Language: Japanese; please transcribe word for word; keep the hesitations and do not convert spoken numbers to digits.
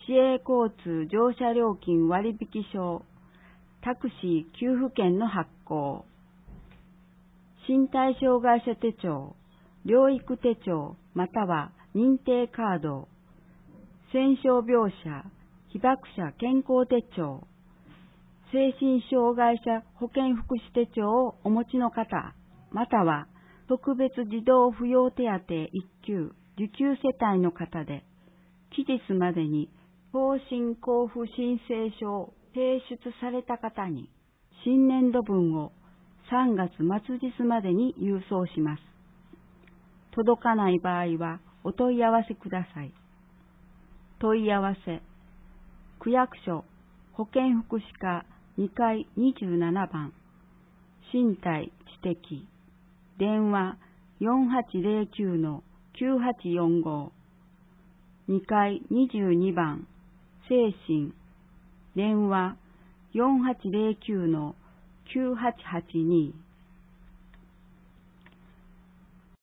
市営交通乗車料金割引証、タクシー給付券の発行、身体障害者手帳、療育手帳または認定カード、戦傷病者、被爆者健康手帳、精神障害者保健福祉手帳をお持ちの方、または特別児童扶養手当一級受給世帯の方で、期日までに更新交付申請書を提出された方に、新年度分をさんがつ末日までに郵送します。届かない場合はお問い合わせください。問い合わせ、区役所保健福祉課にかいにじゅうななばん、身体知的、電話 よんはちゼロきゅうのきゅうはちよんご、にかいにじゅうにばん、精神、電話 よんはちゼロきゅうのきゅうはちはちに